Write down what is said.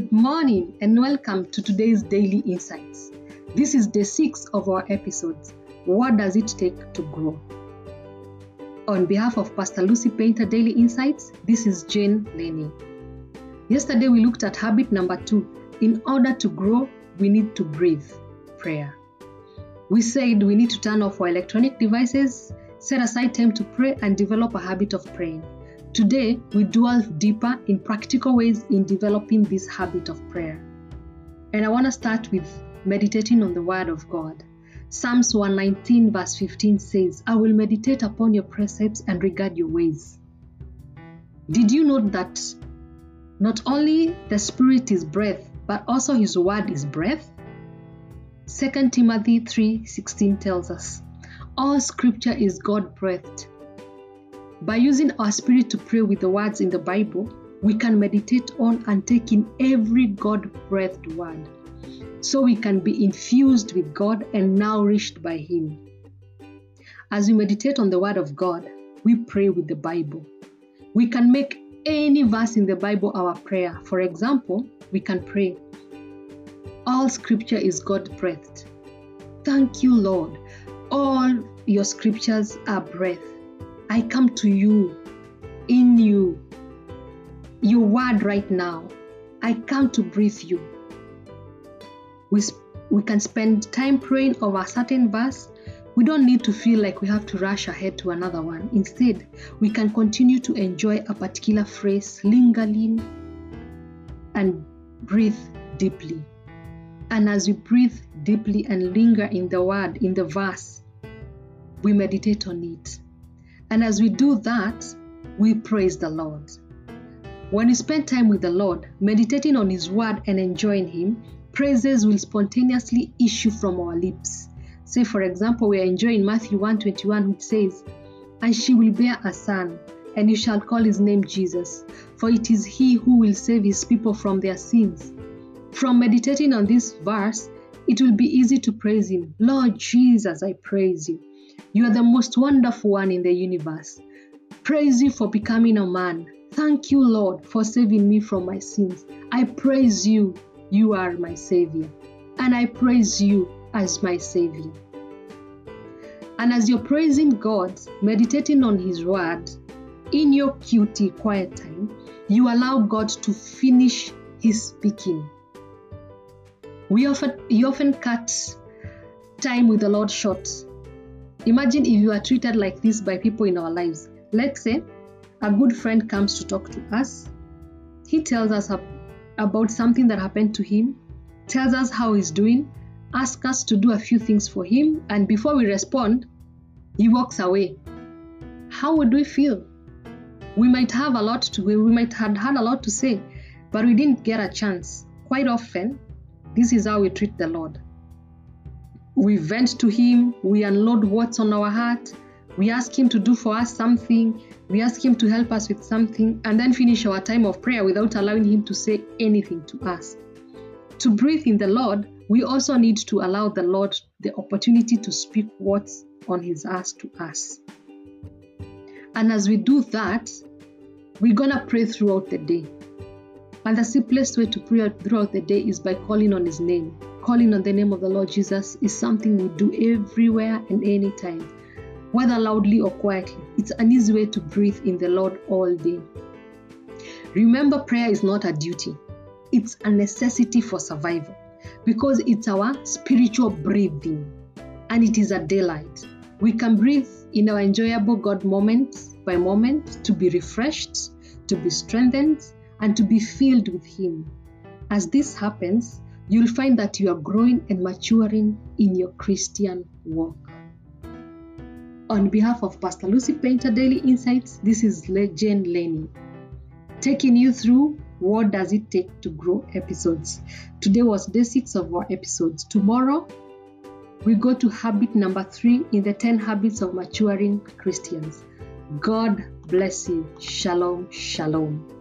Good morning and welcome to today's Daily Insights. This is day 6 of our episodes. What does it take to grow? On behalf of Pastor Lucy Painter Daily Insights, this is Jane Lenny. Yesterday we looked at habit number 2. In order to grow, we need to breathe. Prayer. We said we need to turn off our electronic devices, set aside time to pray, and develop a habit of praying. Today, we delve deeper in practical ways in developing this habit of prayer. And I want to start with meditating on the Word of God. Psalms 119 verse 15 says, I will meditate upon your precepts and regard your ways. Did you know that not only the Spirit is breath, but also His Word is breath? 2 Timothy 3:16 tells us, all Scripture is God-breathed. By using our spirit to pray with the words in the Bible, we can meditate on and take in every God-breathed word, so we can be infused with God and nourished by Him. As we meditate on the Word of God, we pray with the Bible. We can make any verse in the Bible our prayer. For example, we can pray, all Scripture is God-breathed. Thank you, Lord. All your Scriptures are breath. I come to you, in you, your word right now. I come to breathe you. We can spend time praying over a certain verse. We don't need to feel like we have to rush ahead to another one. Instead, we can continue to enjoy a particular phrase, lingering, and breathe deeply. And as we breathe deeply and linger in the word, in the verse, we meditate on it. And as we do that, we praise the Lord. When we spend time with the Lord, meditating on His Word and enjoying Him, praises will spontaneously issue from our lips. Say, for example, we are enjoying Matthew 1:21, which says, and she will bear a son, and you shall call his name Jesus, for it is He who will save His people from their sins. From meditating on this verse, it will be easy to praise Him. Lord Jesus, I praise you. You are the most wonderful one in the universe. Praise you for becoming a man. Thank you, Lord, for saving me from my sins. I praise you. You are my Savior. And I praise you as my Savior. And as you're praising God, meditating on His Word, in your QT quiet time, you allow God to finish His speaking. You often cut time with the Lord short. Imagine if you are treated like this by people in our lives. Let's say a good friend comes to talk to us. He tells us about something that happened to him, tells us how he's doing, asks us to do a few things for him, and before we respond, he walks away. How would we feel? We might have had a lot to say, but we didn't get a chance. Quite often, this is how we treat the Lord. We vent to Him, we unload what's on our heart, we ask Him to do for us something, we ask Him to help us with something, and then finish our time of prayer without allowing Him to say anything to us. To breathe in the Lord, we also need to allow the Lord the opportunity to speak what's on His heart to us. And as we do that, we're gonna pray throughout the day. And the simplest way to pray throughout the day is by calling on His name. Calling on the name of the Lord Jesus is something we do everywhere and anytime, whether loudly or quietly. It's an easy way to breathe in the Lord all day. Remember, prayer is not a duty. It's a necessity for survival because it's our spiritual breathing and it is a delight. We can breathe in our enjoyable God moment by moment to be refreshed, to be strengthened, and to be filled with Him. As this happens, you'll find that you are growing and maturing in your Christian walk. On behalf of Pastor Lucy Painter Daily Insights, this is Jane Lenny, taking you through What Does It Take to Grow episodes. Today was day 6 of our episodes. Tomorrow, we go to habit number 3 in the 10 habits of maturing Christians. God bless you. Shalom, shalom.